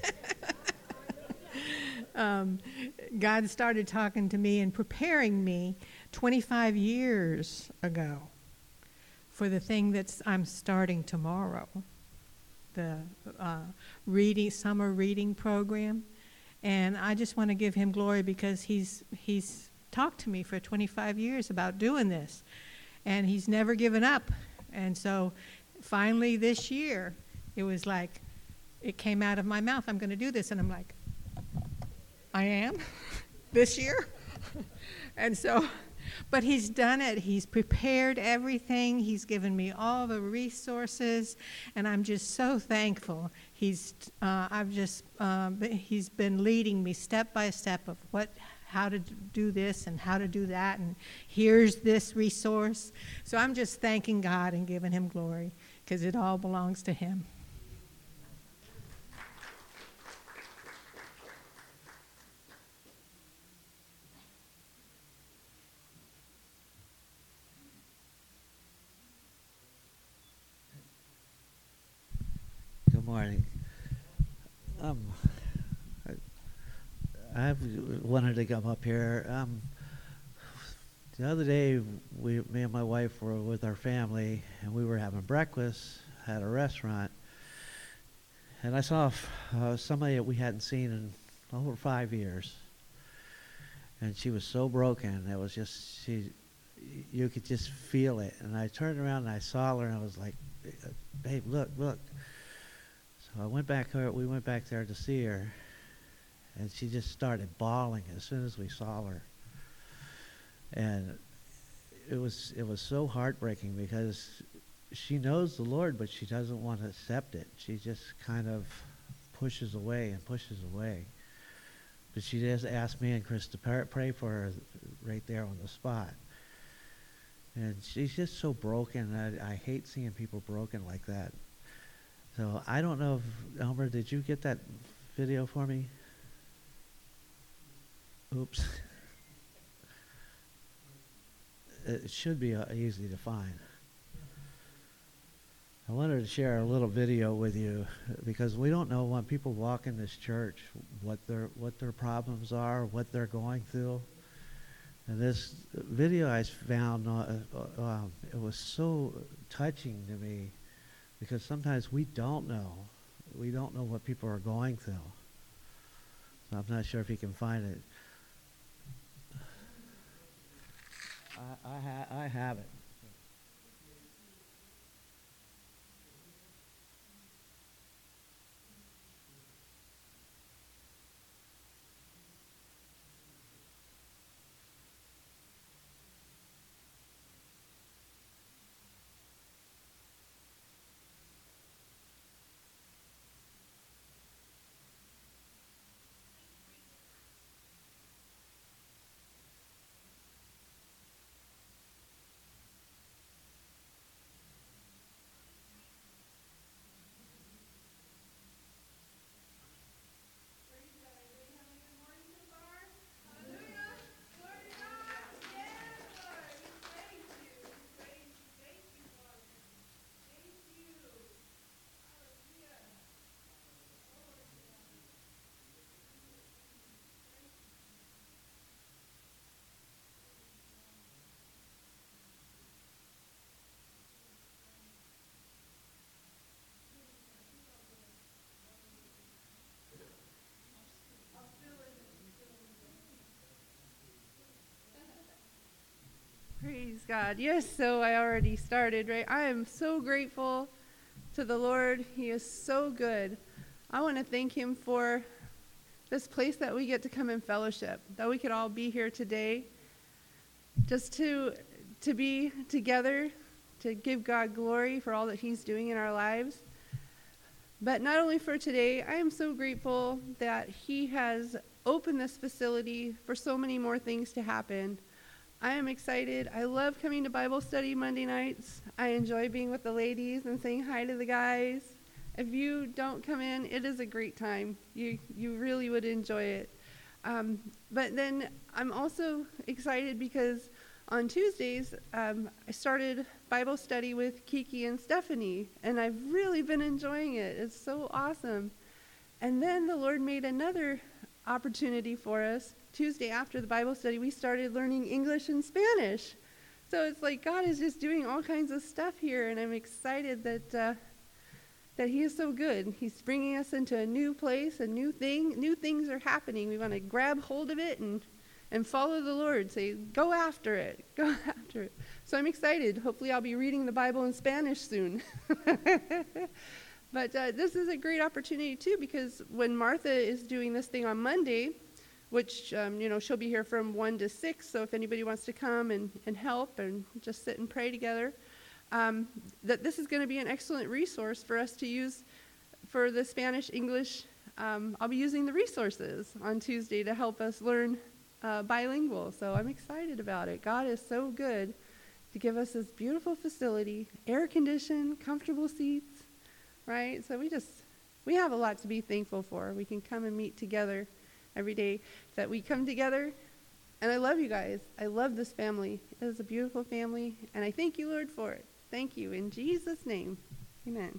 God started talking to me and preparing me 25 years ago for the thing I'm starting tomorrow, the summer reading program. And I just want to give him glory because he's talked to me for 25 years about doing this. And he's never given up. And so finally this year, it was like, it came out of my mouth, I'm going to do this. And I'm like, I am? This year? And so, but he's done it. He's prepared everything. He's given me all the resources. And I'm just so thankful. He's been leading me step by step of how to do this and how to do that. And here's this resource. So I'm just thanking God and giving him glory because it all belongs to him. Good morning. I wanted to come up here. The other day, me and my wife were with our family, and we were having breakfast at a restaurant. And I saw somebody that we hadn't seen in over 5 years. And she was so broken. It was just, you could just feel it. And I turned around and I saw her, and I was like, babe, look. So we went back there to see her, and she just started bawling as soon as we saw her. And it was so heartbreaking because she knows the Lord, but she doesn't want to accept it. She just kind of pushes away. But she just asked me and Chris to pray for her right there on the spot. And she's just so broken. I hate seeing people broken like that. So I don't know if, Elmer, did you get that video for me? Oops. It should be easy to find. I wanted to share a little video with you because we don't know when people walk in this church what their problems are, what they're going through. And this video I found, it was so touching to me because sometimes we don't know. We don't know what people are going through. So I'm not sure if you can find it. I have it. Praise God. Yes, so I already started, right? I am so grateful to the Lord. He is so good. I want to thank him for this place that we get to come and fellowship, that we could all be here today, just to be together, to give God glory for all that he's doing in our lives. But not only for today, I am so grateful that he has opened this facility for so many more things to happen. I am excited. I love coming to Bible study Monday nights. I enjoy being with the ladies and saying hi to the guys. If you don't come in, it is a great time. You really would enjoy it. But then I'm also excited because on Tuesdays, I started Bible study with Kiki and Stephanie, and I've really been enjoying it. It's so awesome. And then the Lord made another opportunity for us. Tuesday after the Bible study, we started learning English and Spanish. So it's like God is just doing all kinds of stuff here, and I'm excited that he is so good. He's bringing us into a new place, a new thing. New things are happening. We want to grab hold of it and follow the Lord. Say, go after it. Go after it. So I'm excited. Hopefully I'll be reading the Bible in Spanish soon. But this is a great opportunity, too, because when Martha is doing this thing on Monday, which, she'll be here from 1 to 6, so if anybody wants to come and help and just sit and pray together, that this is going to be an excellent resource for us to use for the Spanish, English. I'll be using the resources on Tuesday to help us learn bilingual, so I'm excited about it. God is so good to give us this beautiful facility, air-conditioned, comfortable seats, right? So we have a lot to be thankful for. We can come and meet together every day, that we come together. And I love you guys. I love this family. It is a beautiful family, and I thank you, Lord, for it. Thank you. In Jesus' name, amen.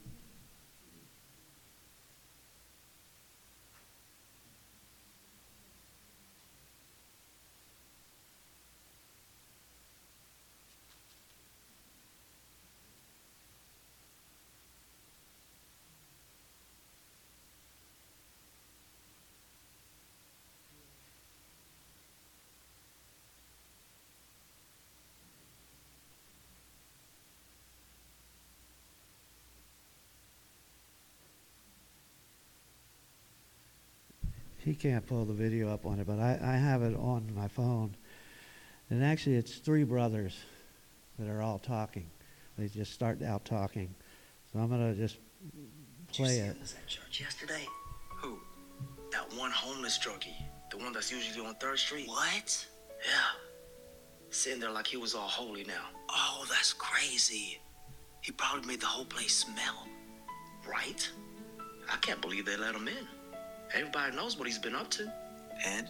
He can't pull the video up on it, but I have it on my phone. And actually, it's three brothers that are all talking. They just start out talking. So I'm going to just play it. Did you see him at church yesterday? Who? That one homeless druggie. The one that's usually on 3rd Street. What? Yeah. Sitting there like he was all holy now. Oh, that's crazy. He probably made the whole place smell. Right? I can't believe they let him in. Everybody knows what he's been up to. And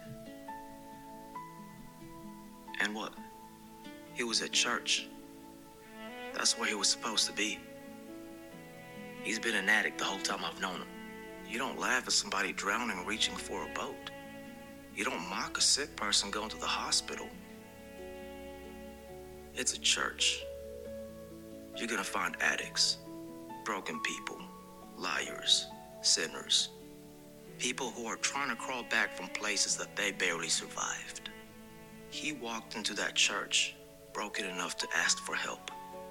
what? He was at church. That's where he was supposed to be. He's been an addict the whole time I've known him. You don't laugh at somebody drowning reaching for a boat. You don't mock a sick person going to the hospital. It's a church. You're gonna find addicts, broken people, liars, sinners. People who are trying to crawl back from places that they barely survived. He walked into that church, broken enough to ask for help.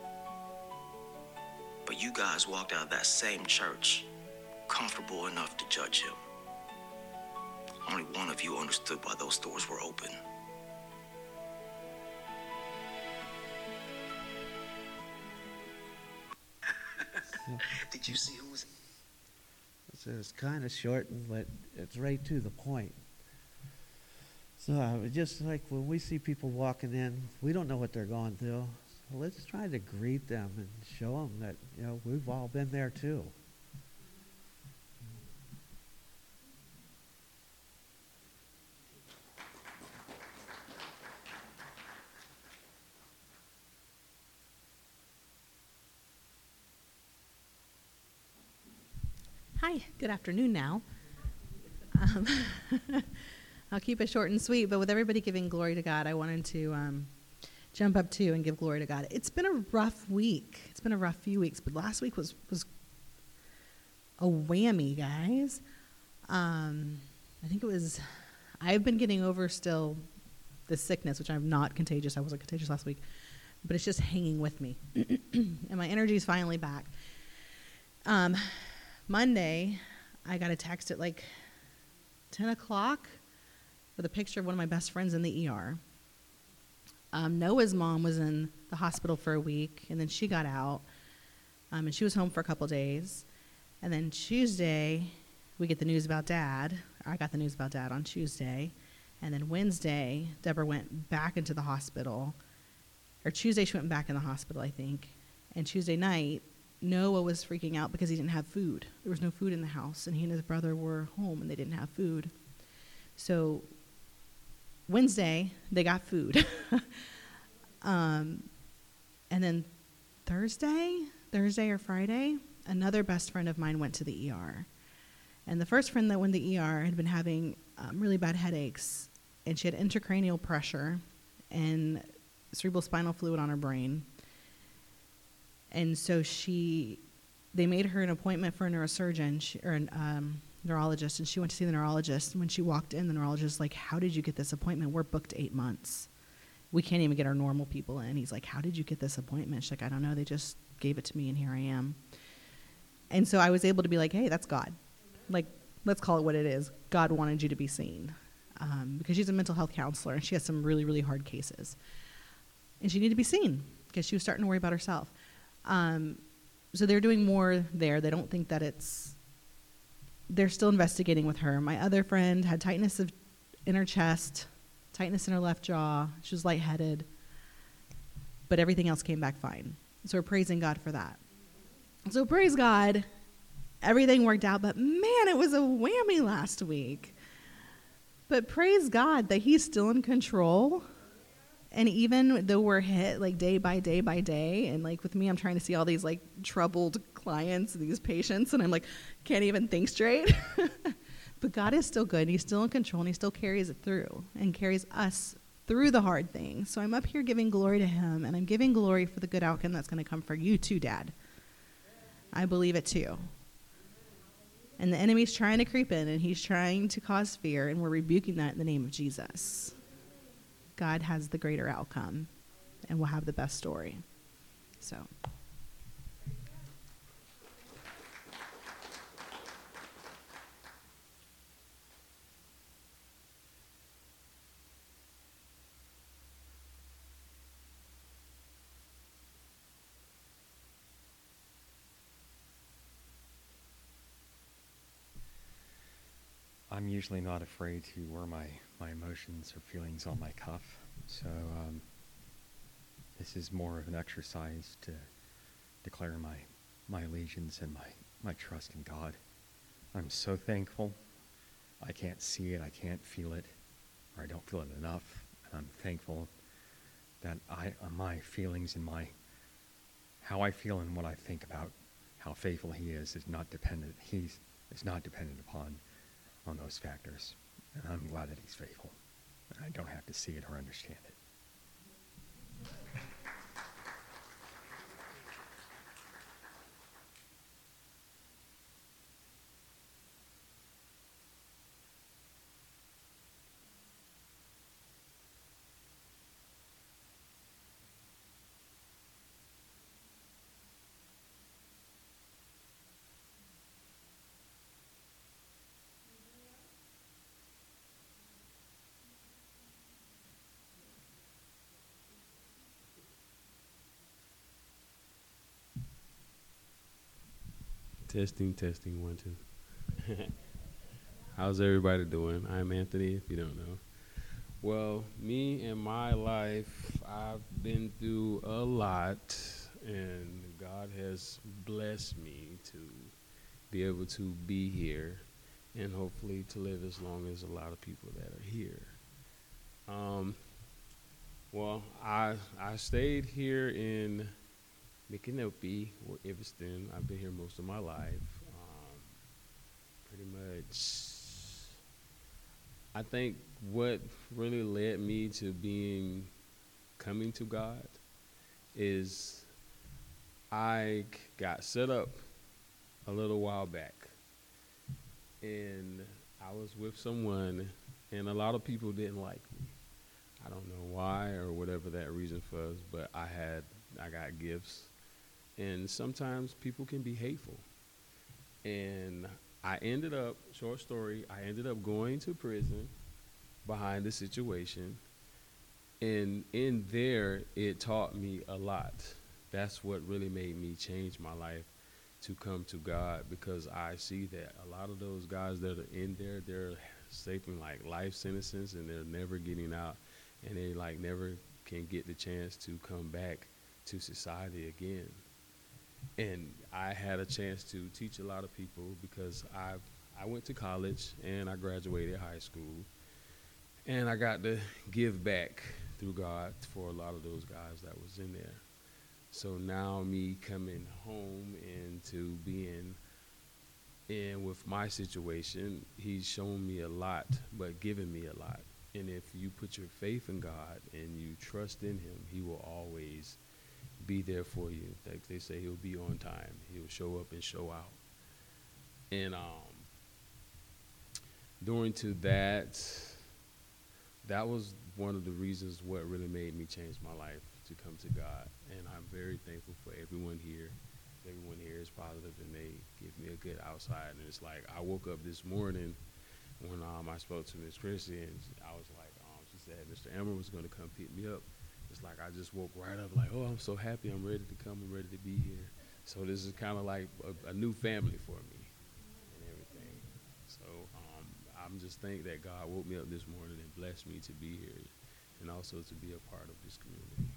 But you guys walked out of that same church, comfortable enough to judge him. Only one of you understood why those doors were open. Did you see who was... So it's kind of shortened, but it's right to the point. So just like when we see people walking in, we don't know what they're going through. So let's try to greet them and show them that, we've all been there too. Hi, good afternoon now. I'll keep it short and sweet, but with everybody giving glory to God, I wanted to jump up too and give glory to God. It's been a rough week. It's been a rough few weeks, but last week was a whammy, guys. I think it was, I've been getting over still the sickness, which I'm not contagious. I wasn't contagious last week, but it's just hanging with me. And my energy is finally back. Monday, I got a text at like 10 o'clock with a picture of one of my best friends in the ER. Noah's mom was in the hospital for a week, and then she got out, and she was home for a couple days. And then Tuesday, we get the news about Dad. I got the news about Dad on Tuesday. And then Wednesday, Deborah went back into the hospital. Or Tuesday, she went back in the hospital, I think. And Tuesday night, Noah was freaking out because he didn't have food. There was no food in the house, and he and his brother were home, and they didn't have food. So Wednesday, they got food. And then Thursday or Friday, another best friend of mine went to the ER. And the first friend that went to the ER had been having really bad headaches, and she had intracranial pressure and cerebral spinal fluid on her brain. And so they made her an appointment for a neurosurgeon or a neurologist, and she went to see the neurologist. And when she walked in, the neurologist was like, "How did you get this appointment? We're booked 8 months. We can't even get our normal people in." He's like, "How did you get this appointment?" She's like, "I don't know. They just gave it to me, and here I am." And so I was able to be like, "Hey, that's God. Like, let's call it what it is. God wanted you to be seen." Because she's a mental health counselor, and she has some really, really hard cases. And she needed to be seen because she was starting to worry about herself. So they're doing more there. They don't think that they're still investigating with her. My other friend had tightness in her chest, tightness in her left jaw. She was lightheaded, but everything else came back fine. So we're praising God for that. So praise God, everything worked out, but man, it was a whammy last week. But praise God that he's still in control. And even though we're hit like day by day by day, and like with me, I'm trying to see all these like troubled clients, these patients, and I'm like, can't even think straight. But God is still good, and he's still in control, and he still carries it through and carries us through the hard things. So I'm up here giving glory to him, and I'm giving glory for the good outcome that's going to come for you too, Dad. I believe it too. And the enemy's trying to creep in, and he's trying to cause fear, and we're rebuking that in the name of Jesus. God has the greater outcome, and we'll have the best story. So. I'm usually not afraid to wear my emotions or feelings on my cuff, so this is more of an exercise to declare my allegiance and my trust in God. I'm so thankful. I can't see it, I can't feel it, or I don't feel it enough, and I'm thankful that my feelings and how I feel and what I think about how faithful he is not dependent. He's not dependent upon those factors. And I'm glad that he's faithful. And I don't have to see it or understand it. Testing, 1, 2. How's everybody doing? I'm Anthony, if you don't know. Well, me and my life, I've been through a lot, and God has blessed me to be able to be here and hopefully to live as long as a lot of people that are here. Well, I stayed here in Micanopy or Evanston. I've been here most of my life. Pretty much, I think what really led me to coming to God is I got set up a little while back, and I was with someone, and a lot of people didn't like me. I don't know why or whatever that reason was, but I got gifts. And sometimes people can be hateful. And I ended up, short story, I ended up going to prison behind the situation. And in there, it taught me a lot. That's what really made me change my life to come to God, because I see that a lot of those guys that are in there, they're saving like life sentences and they're never getting out, and they like never can get the chance to come back to society again. And I had a chance to teach a lot of people because I went to college and I graduated high school, and I got to give back through God for a lot of those guys that was in there. So now me coming home and to being in with my situation, he's shown me a lot, but given me a lot. And if you put your faith in God and you trust in him, he will always be there for you. Like they say, he'll be on time. He'll show up and show out. And during to that was one of the reasons what really made me change my life, to come to God. And I'm very thankful for everyone here. Everyone here is positive and they give me a good outside. And it's like, I woke up this morning when I spoke to Miss Chrissy, and I was like, she said Mr. Emmer was going to come pick me up. It's like I just woke right up like, oh, I'm so happy. I'm ready to come. I'm ready to be here. So this is kind of like a new family for me and everything. So I'm just thankful that God woke me up this morning and blessed me to be here and also to be a part of this community.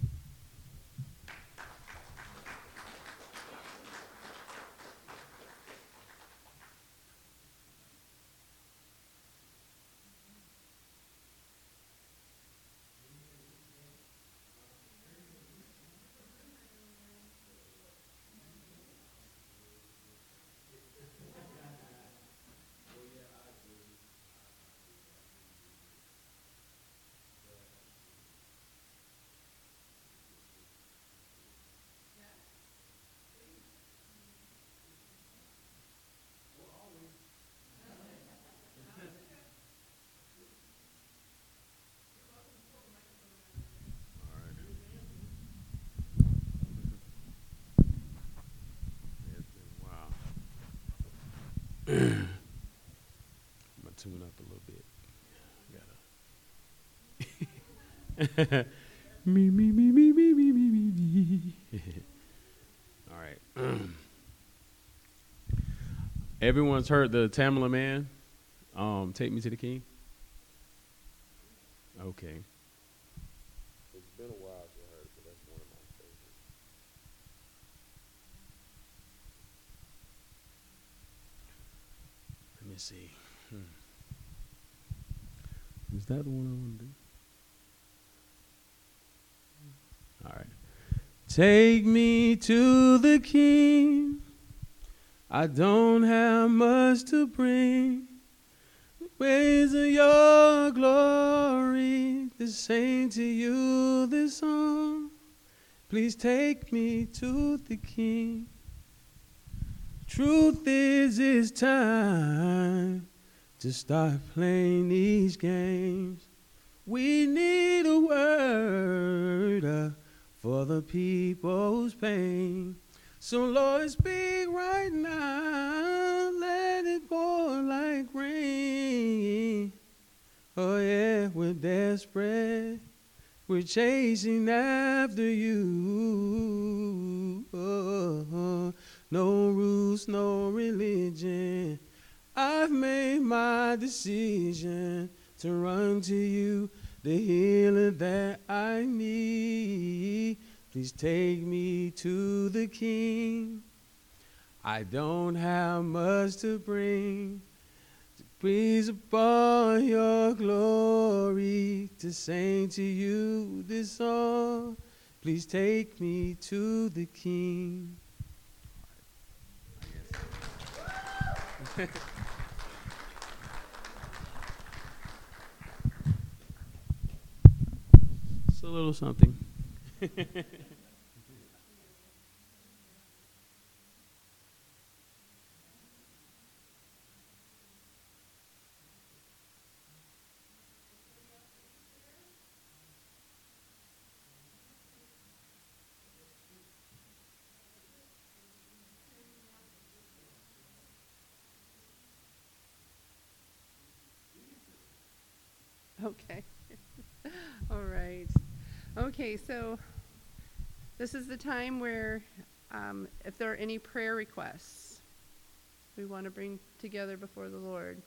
I'm gonna tune up a little bit. Me. All right. Everyone's heard the Tamala Man, Take Me to the King? Okay. It's been a while since I heard it, but that's one of my favorites. Let me see. Is that the one I want to do? All right. Take me to the King. I don't have much to bring. Ways of your glory to sing to you this song. Please take me to the King. Truth is, it's time to start playing these games. We need a word for the people's pain. So Lord, speak right now, let it pour like rain. Oh yeah, we're desperate, we're chasing after you. Oh, no rules, no religion. I've made my decision to run to you, the healer that I need. Please take me to the King. I don't have much to bring. To breathe upon your glory, to sing to you this song. Please take me to the King. It's a little something. Okay. All right. Okay, so this is the time where if there are any prayer requests we want to bring together before the Lord.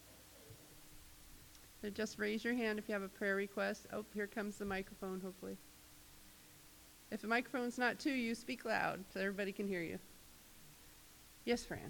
So just raise your hand if you have a prayer request. Oh, here comes the microphone, hopefully. If the microphone's not to you, speak loud so everybody can hear you. Yes, Fran.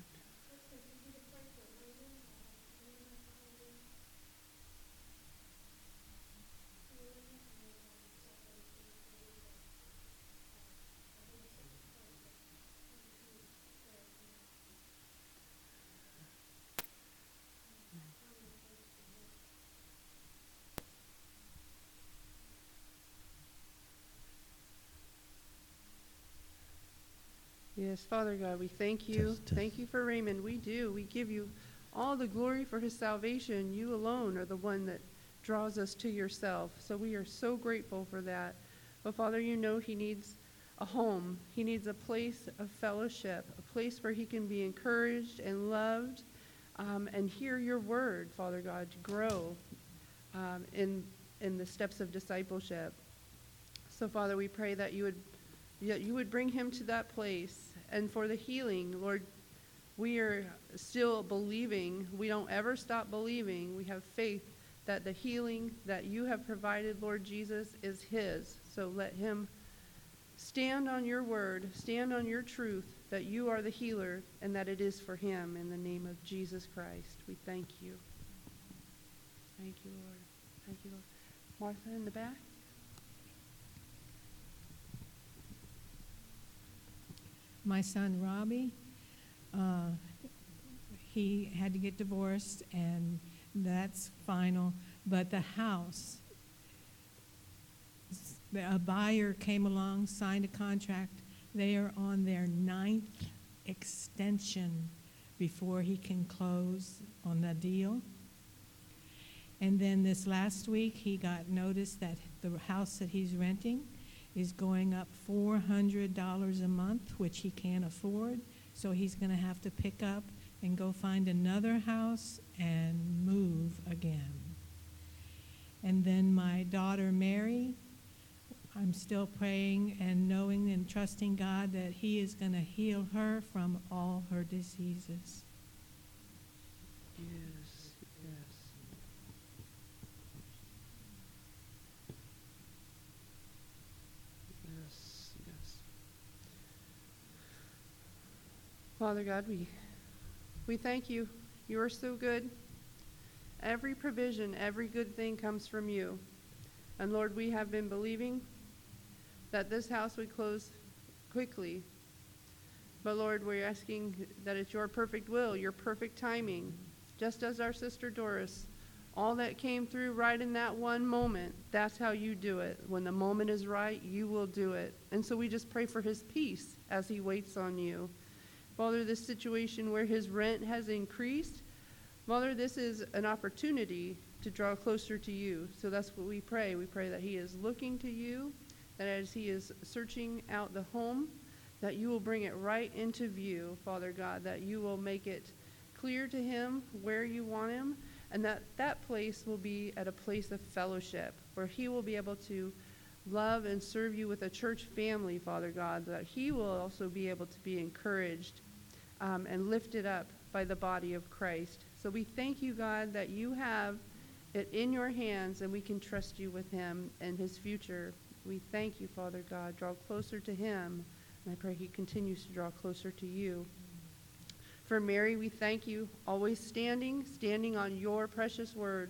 Yes, Father God, we thank you. Thank you for Raymond. We do. We give you all the glory for his salvation. You alone are the one that draws us to yourself. So we are so grateful for that. But Father, you know he needs a home. He needs a place of fellowship, a place where he can be encouraged and loved and hear your word, Father God, to grow in the steps of discipleship. So Father, we pray that you would bring him to that place. And for the healing, Lord, we are still believing. We don't ever stop believing. We have faith that the healing that you have provided, Lord Jesus, is his. So let him stand on your word, stand on your truth, that you are the healer and that it is for him. In the name of Jesus Christ, we thank you. Thank you, Lord. Thank you, Lord. Martha in the back. My son Robbie, he had to get divorced, and that's final. But the house, a buyer came along, signed a contract. They are on their 9th extension before he can close on the deal. And then this last week, he got notice that the house that he's renting is going up $400 a month, which he can't afford. So he's going to have to pick up and go find another house and move again. And then my daughter Mary, I'm still praying and knowing and trusting God that he is going to heal her from all her diseases. Yes, yes. Yes, yes. Father God, we thank you. You are so good. Every provision, every good thing comes from you. And Lord, we have been believing that this house would close quickly. But Lord, we're asking that it's your perfect will, your perfect timing. Just as our sister Doris, all that came through right in that one moment, that's how you do it. When the moment is right, you will do it. And so we just pray for his peace as he waits on you. Father, this situation where his rent has increased, Father, this is an opportunity to draw closer to you. So that's what we pray. We pray that he is looking to you, that as he is searching out the home, that you will bring it right into view, Father God, that you will make it clear to him where you want him, and that place will be at a place of fellowship where he will be able to love and serve you with a church family, Father God, that he will also be able to be encouraged and lifted up by the body of Christ. So we thank you, God, that you have it in your hands and we can trust you with him and his future. We thank you, Father God. Draw closer to him, and I pray he continues to draw closer to you. For Mary, we thank you, always standing on your precious word.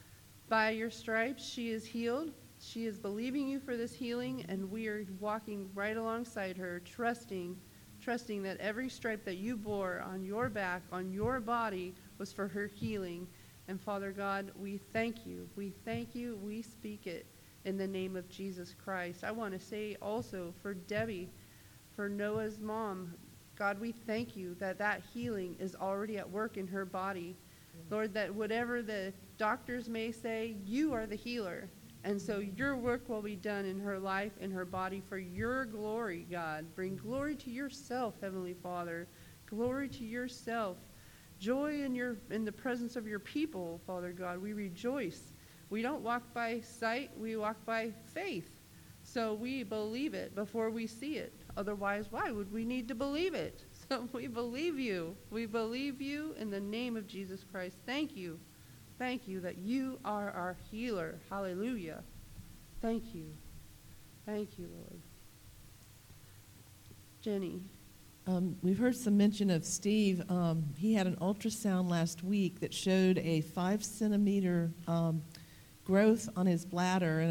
By your stripes, she is healed. She is believing you for this healing, and we are walking right alongside her, trusting that every stripe that you bore on your back, on your body, was for her healing. And Father God, we thank you. We thank you. We speak it in the name of Jesus Christ. I want to say also for Debbie, for Noah's mom, God, we thank you that healing is already at work in her body. Lord, that whatever the doctors may say, you are the healer. And so your work will be done in her life, in her body, for your glory, God. Bring glory to yourself, Heavenly Father. Glory to yourself. Joy in the presence of your people, Father God. We rejoice. We don't walk by sight, we walk by faith. So we believe it before we see it. Otherwise, why would we need to believe it? So we believe you. We believe you in the name of Jesus Christ. Thank you. Thank you that you are our healer. Hallelujah. Thank you. Thank you, Lord. Jenny. We've heard some mention of Steve. He had an ultrasound last week that showed a 5 centimeter growth on his bladder, and